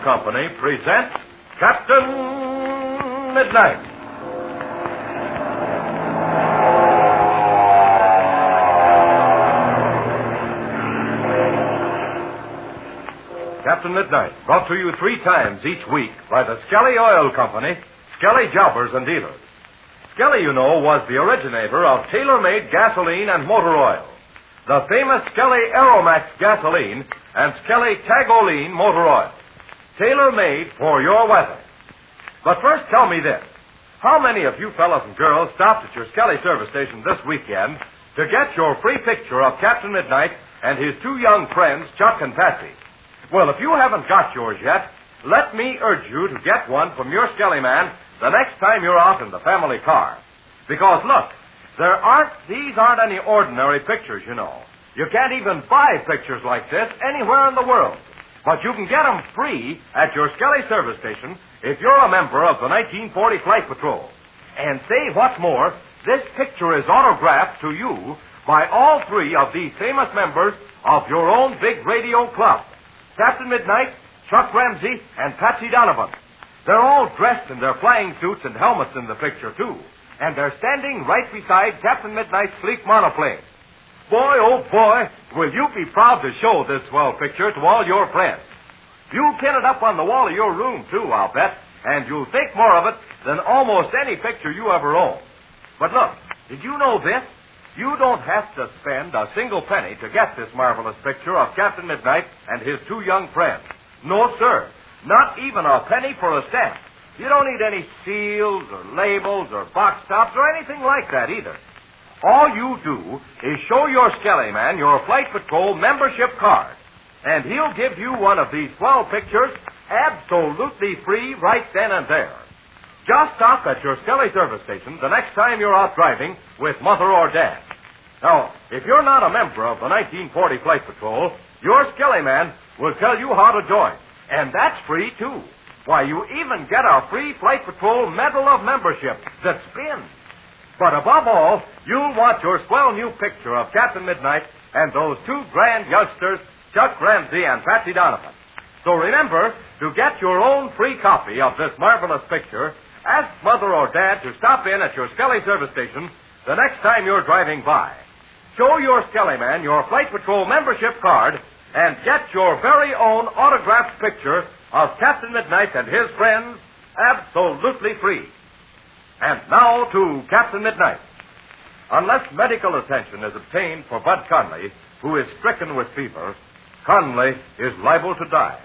Company presents Captain Midnight. Captain Midnight, brought to you 3 times each week by the Skelly Oil Company, Skelly Jobbers and Dealers. Skelly, you know, was the originator of tailor-made gasoline and motor oil. The famous Skelly Aeromax gasoline and Skelly Tagoline motor oil. Tailor-made for your weather. But first tell me this. How many of you fellas and girls stopped at your Skelly service station this weekend to get your free picture of Captain Midnight and his 2 young friends, Chuck and Patsy? Well, if you haven't got yours yet, let me urge you to get one from your Skelly man the next time you're out in the family car. Because, look, these aren't any ordinary pictures, you know. You can't even buy pictures like this anywhere in the world. But you can get them free at your Skelly service station if you're a member of the 1940 Flight Patrol. And say what's more, this picture is autographed to you by all 3 of these famous members of your own big radio club. Captain Midnight, Chuck Ramsey, and Patsy Donovan. They're all dressed in their flying suits and helmets in the picture, too. And they're standing right beside Captain Midnight's sleek monoplane. Boy, oh boy, will you be proud to show this swell picture to all your friends. You'll pin it up on the wall of your room, too, I'll bet. And you'll think more of it than almost any picture you ever own. But look, did you know this? You don't have to spend a single penny to get this marvelous picture of Captain Midnight and his 2 young friends. No, sir. Not even a penny for a stamp. You don't need any seals or labels or box tops or anything like that either. All you do is show your Skelly man your Flight Patrol membership card, and he'll give you one of these 12 pictures absolutely free right then and there. Just stop at your Skelly service station the next time you're out driving with Mother or Dad. Now, if you're not a member of the 1940 Flight Patrol, your Skelly man will tell you how to join. And that's free, too. Why, you even get a free Flight Patrol Medal of Membership that spins. But above all, you'll want your swell new picture of Captain Midnight and those 2 grand youngsters, Chuck Ramsey and Patsy Donovan. So remember, to get your own free copy of this marvelous picture, ask Mother or Dad to stop in at your Skelly service station the next time you're driving by. Show your Skelly man your Flight Patrol membership card and get your very own autographed picture of Captain Midnight and his friends absolutely free. And now to Captain Midnight. Unless medical attention is obtained for Bud Conley, who is stricken with fever, Conley is liable to die.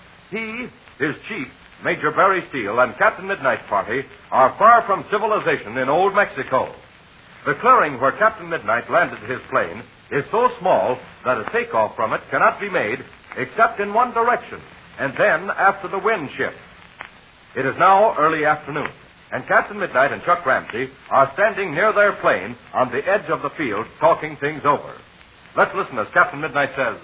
He, his chief, Major Barry Steele, and Captain Midnight's party are far from civilization in old Mexico. The clearing where Captain Midnight landed his plane is so small that a takeoff from it cannot be made except in one direction, and then after the wind shifts. It is now early afternoon, and Captain Midnight and Chuck Ramsey are standing near their plane on the edge of the field talking things over. Let's listen as Captain Midnight says.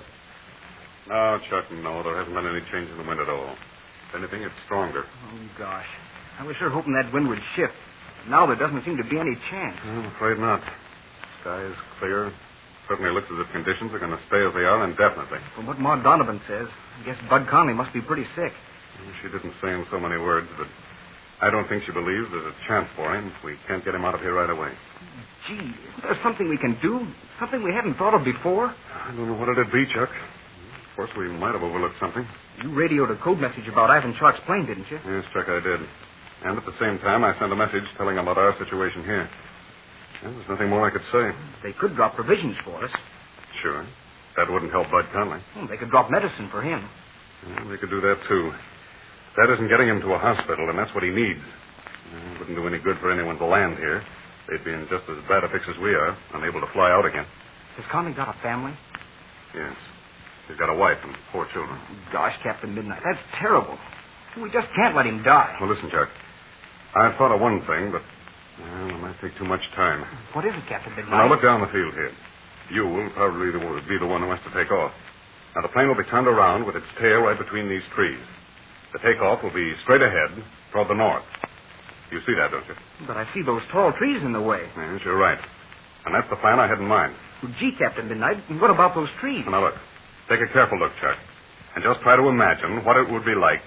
No, Chuck, no, there hasn't been any change in the wind at all. If anything, it's stronger. Oh, gosh. I was sure hoping that wind would shift. Now there doesn't seem to be any chance. I'm afraid not. Sky is clear. Certainly looks as if conditions are going to stay as they are indefinitely. From what Ma Donovan says, I guess Bud Conley must be pretty sick. She didn't say in so many words, but I don't think she believes there's a chance for him if we can't get him out of here right away. Gee, isn't there something we can do? Something we hadn't thought of before? I don't know what it'd be, Chuck. Of course, we might have overlooked something. You radioed a code message about Ivan Chuck's plane, didn't you? Yes, Chuck, I did. And at the same time, I sent a message telling him about our situation here. Well, there's nothing more I could say. They could drop provisions for us. Sure. That wouldn't help Bud Conley. Well, they could drop medicine for him. Well, they could do that, too. That isn't getting him to a hospital, and that's what he needs. It wouldn't do any good for anyone to land here. They'd be in just as bad a fix as we are, unable to fly out again. Has Conley got a family? Yes. He's got a wife and 4 children. Gosh, Captain Midnight, that's terrible. We just can't let him die. Well, listen, Chuck. I've thought of one thing, but it might take too much time. What is it, Captain Midnight? Now, look down the field here. You will probably be the one who has to take off. Now, the plane will be turned around with its tail right between these trees. The takeoff will be straight ahead toward the north. You see that, don't you? But I see those tall trees in the way. Yes, you're right. And that's the plan I had in mind. Well, gee, Captain Midnight, what about those trees? Now, look. Take a careful look, Chuck. And just try to imagine what it would be like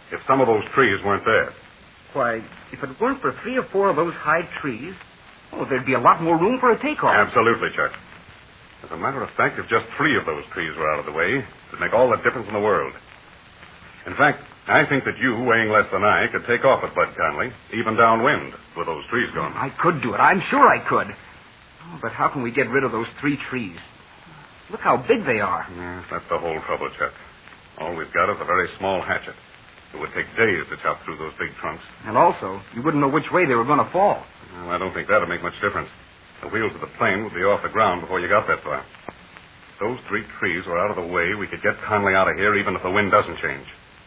if some of those trees weren't there. Why, if it weren't for 3 or 4 of those high trees, there'd be a lot more room for a takeoff. Absolutely, Chuck. As a matter of fact, if just 3 of those trees were out of the way, it'd make all the difference in the world. In fact, I think that you, weighing less than I, could take off at Bud Conley, even downwind, with those trees gone. I could do it. I'm sure I could. But how can we get rid of those 3 trees? Look how big they are. Yes, that's the whole trouble, Chuck. All we've got is a very small hatchet. It would take days to chop through those big trunks. And also, you wouldn't know which way they were going to fall. Well, I don't think that'd make much difference. The wheels of the plane would be off the ground before you got that far. If those 3 trees were out of the way, we could get Conley out of here even if the wind doesn't change.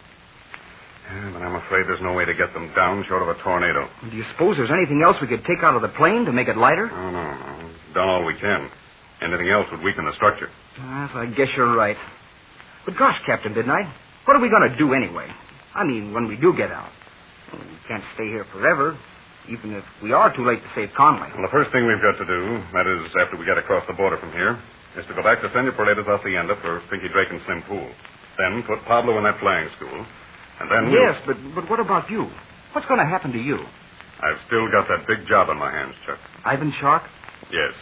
Yeah, but I'm afraid there's no way to get them down short of a tornado. Do you suppose there's anything else we could take out of the plane to make it lighter? Oh, no. We've done all we can. Anything else would weaken the structure. Yes, I guess you're right. But gosh, Captain Midnight, what are we going to do anyway? I mean, when we do get out. We can't stay here forever, even if we are too late to save Conley. Well, the first thing we've got to do, that is after we get across the border from here, is to go back to Senor Paredes Hacienda for Pinky Drake and Slim Pool. Then put Pablo in that flying school. And then... Yes, but what about you? What's going to happen to you? I've still got that big job on my hands, Chuck. Ivan Shark? Yes.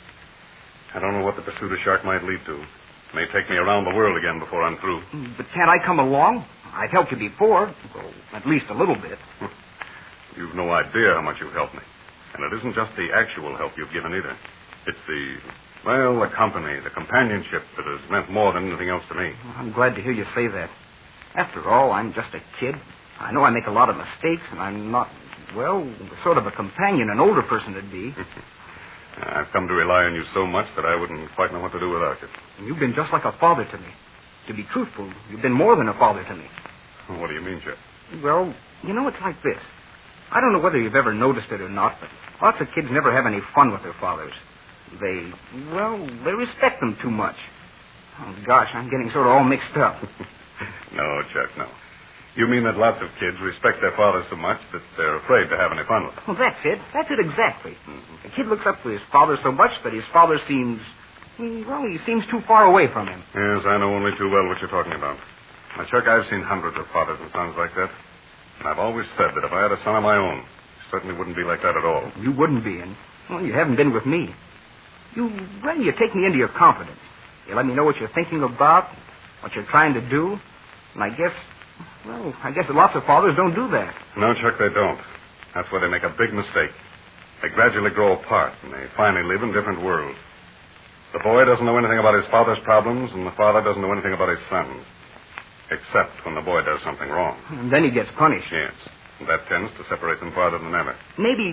I don't know what the pursuit of Shark might lead to. It may take me around the world again before I'm through. But can't I come along? I've helped you before. Well, at least a little bit. You've no idea how much you've helped me. And it isn't just the actual help you've given either. It's the company, the companionship that has meant more than anything else to me. I'm glad to hear you say that. After all, I'm just a kid. I know I make a lot of mistakes, and I'm not, the sort of a companion an older person would be. I've come to rely on you so much that I wouldn't quite know what to do without you. And you've been just like a father to me. To be truthful, you've been more than a father to me. What do you mean, Jeff? Well, it's like this. I don't know whether you've ever noticed it or not, but lots of kids never have any fun with their fathers. They respect them too much. Oh, gosh, I'm getting sort of all mixed up. No, Chuck, no. You mean that lots of kids respect their fathers so much that they're afraid to have any fun with them? Well, that's it. That's it exactly. Mm-hmm. A kid looks up to his father so much that his father seems... he seems too far away from him. Yes, I know only too well what you're talking about. Now, Chuck, I've seen hundreds of fathers and sons like that. And I've always said that if I had a son of my own, he certainly wouldn't be like that at all. You wouldn't be, and, you haven't been with me. You take me into your confidence. You let me know what you're thinking about, what you're trying to do. And I guess that lots of fathers don't do that. No, Chuck, they don't. That's where they make a big mistake. They gradually grow apart, and they finally live in different worlds. The boy doesn't know anything about his father's problems, and the father doesn't know anything about his son's. Except when the boy does something wrong. And then he gets punished. Yes. And that tends to separate them farther than ever. Maybe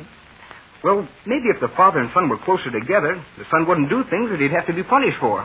if the father and son were closer together, the son wouldn't do things that he'd have to be punished for.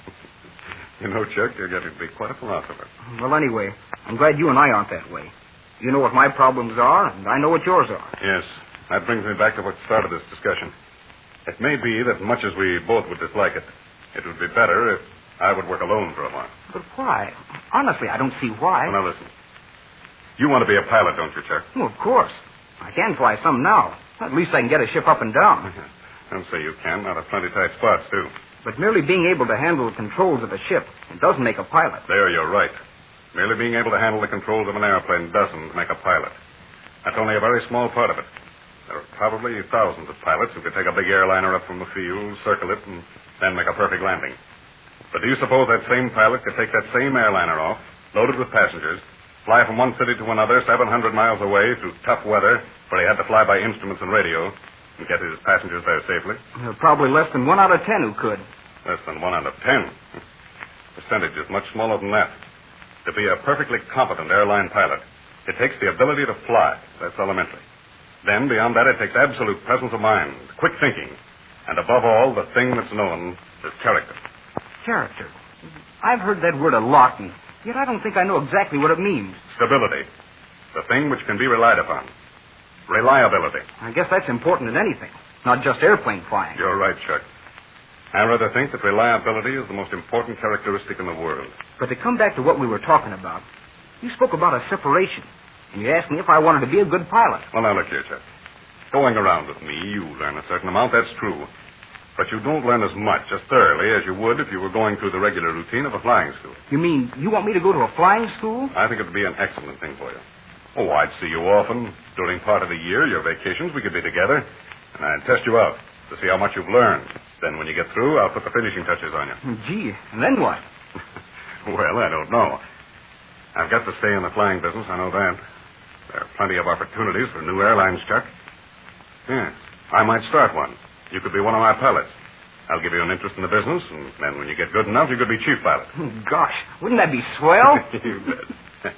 Chuck, you're getting to be quite a philosopher. Well, anyway, I'm glad you and I aren't that way. You know what my problems are, and I know what yours are. Yes. That brings me back to what started this discussion. It may be that much as we both would dislike it, it would be better if I would work alone for a while. But why? Honestly, I don't see why. Well, now, listen. You want to be a pilot, don't you, Chuck? Well, of course. I can fly some now. At least I can get a ship up and down. Don't say you can. Out of plenty tight spots, too. But merely being able to handle the controls of a ship, it doesn't make a pilot. There, you're right. Merely being able to handle the controls of an airplane doesn't make a pilot. That's only a very small part of it. There are probably thousands of pilots who could take a big airliner up from the field, circle it, and then make a perfect landing. But do you suppose that same pilot could take that same airliner off, loaded with passengers, fly from one city to another 700 miles away through tough weather, where he had to fly by instruments and radio, and get his passengers there safely? Probably less than 1 out of 10 who could. Less than 1 out of 10? Percentage is much smaller than that. To be a perfectly competent airline pilot, it takes the ability to fly. That's elementary. Then, beyond that, it takes absolute presence of mind, quick thinking, and above all, the thing that's known as character. Character? I've heard that word a lot, and yet I don't think I know exactly what it means. Stability. The thing which can be relied upon. Reliability. I guess that's important in anything, not just airplane flying. You're right, Chuck. I rather think that reliability is the most important characteristic in the world. But to come back to what we were talking about, you spoke about a separation, and you asked me if I wanted to be a good pilot. Well, now, look here, Chuck. Going around with me, you learn a certain amount, that's true. But you don't learn as much, as thoroughly, as you would if you were going through the regular routine of a flying school. You mean you want me to go to a flying school? I think it would be an excellent thing for you. Oh, I'd see you often. During part of the year, your vacations, we could be together. And I'd test you out to see how much you've learned. Then when you get through, I'll put the finishing touches on you. Gee, and then what? Well, I don't know. I've got to stay in the flying business, I know that. There are plenty of opportunities for new airlines, Chuck. Yes, I might start one. You could be one of my pilots. I'll give you an interest in the business, and then when you get good enough, you could be chief pilot. Gosh, wouldn't that be swell? You bet.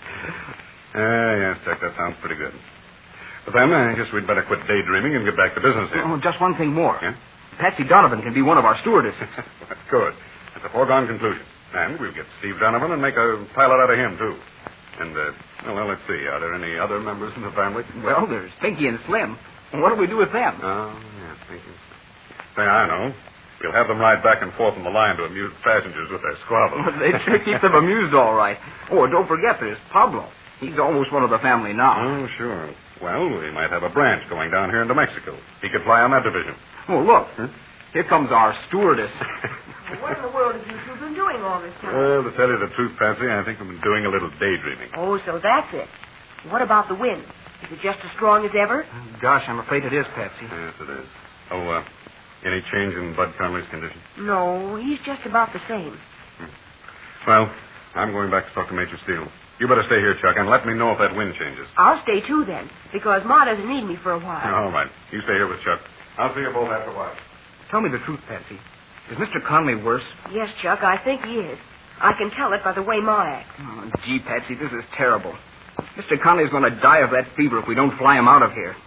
Yes, Chuck, that sounds pretty good. But then, I guess we'd better quit daydreaming and get back to business here. Oh, just one thing more. Yeah? Patsy Donovan can be one of our stewardesses. That's good. That's a foregone conclusion. And we'll get Steve Donovan and make a pilot out of him, too. And, well, let's see. Are there any other members in the family? Well, there's Pinky and Slim. And what do we do with them? Oh, yeah, Pinky. Say, I know. We'll have them ride back and forth on the line to amuse passengers with their squabbles. They sure keep them amused all right. Oh, and don't forget, there's Pablo. He's almost one of the family now. Oh, sure. Well, we might have a branch going down here into Mexico. He could fly on that division. Oh, look. Here comes our stewardess. What in the world have you two been doing all this time? Well, to tell you the truth, Patsy, I think I've been doing a little daydreaming. Oh, so that's it. What about the wind? Is it just as strong as ever? Gosh, I'm afraid it is, Patsy. Yes, it is. Oh, any change in Bud Conley's condition? No, he's just about the same. Well, I'm going back to talk to Major Steele. You better stay here, Chuck, and let me know if that wind changes. I'll stay too then, because Ma doesn't need me for a while. All right. You stay here with Chuck. I'll see you both after a while. Tell me the truth, Patsy. Is Mr. Conley worse? Yes, Chuck, I think he is. I can tell it by the way Ma acts. Oh, gee, Patsy, this is terrible. Mr. Conley's going to die of that fever if we don't fly him out of here.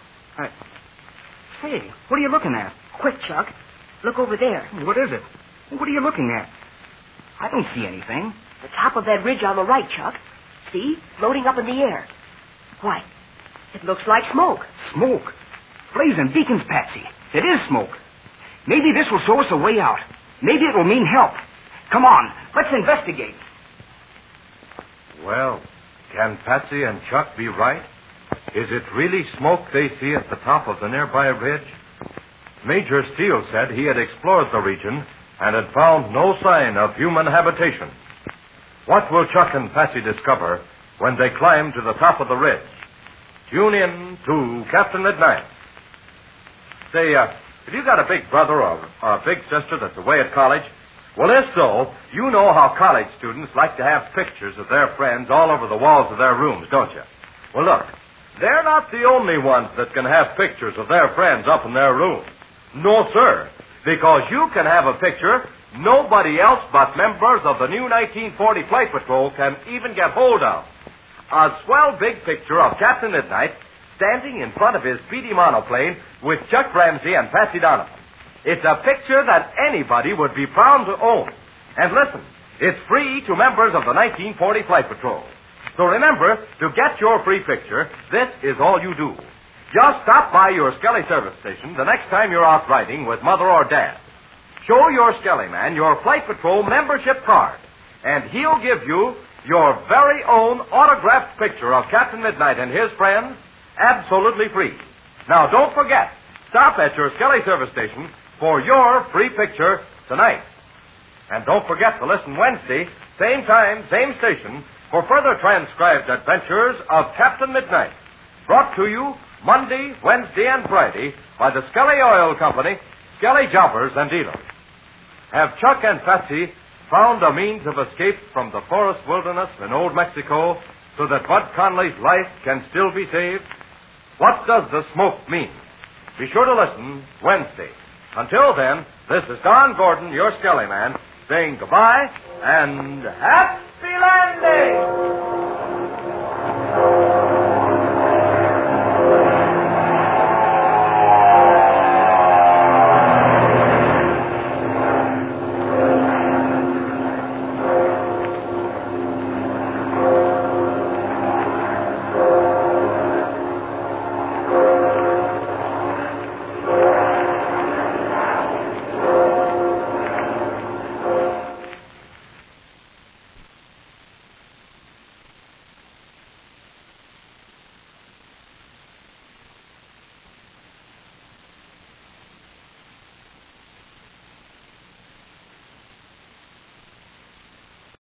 Say, what are you looking at? Quick, Chuck. Look over there. What is it? What are you looking at? I don't see anything. The top of that ridge on the right, Chuck. See? Floating up in the air. Why, it looks like smoke. Smoke? Blazing beacons, Patsy. It is smoke. Maybe this will show us a way out. Maybe it will mean help. Come on, let's investigate. Well, can Patsy and Chuck be right? Is it really smoke they see at the top of the nearby ridge? Major Steele said he had explored the region and had found no sign of human habitation. What will Chuck and Patsy discover when they climb to the top of the ridge? Tune in to Captain Midnight. Say, have you got a big brother or a big sister that's away at college? Well, if so, you know how college students like to have pictures of their friends all over the walls of their rooms, don't you? Well, look, they're not the only ones that can have pictures of their friends up in their rooms. No, sir, because you can have a picture nobody else but members of the new 1940 Flight Patrol can even get hold of. A swell big picture of Captain Midnight standing in front of his speedy monoplane with Chuck Ramsey and Patsy Donovan. It's a picture that anybody would be proud to own. And listen, it's free to members of the 1940 Flight Patrol. So remember, to get your free picture, this is all you do. Just stop by your Skelly service station the next time you're out riding with Mother or Dad. Show your Skelly man your Flight Patrol membership card, and he'll give you your very own autographed picture of Captain Midnight and his friends absolutely free. Now, don't forget, stop at your Skelly service station for your free picture tonight. And don't forget to listen Wednesday, same time, same station, for further transcribed adventures of Captain Midnight. Brought to you Monday, Wednesday, and Friday by the Skelly Oil Company, Skelly Jobbers and Dealers. Have Chuck and Patsy found a means of escape from the forest wilderness in Old Mexico so that Bud Conley's life can still be saved? What does the smoke mean? Be sure to listen Wednesday. Until then, this is Don Gordon, your Skelly man, saying goodbye and happy landing!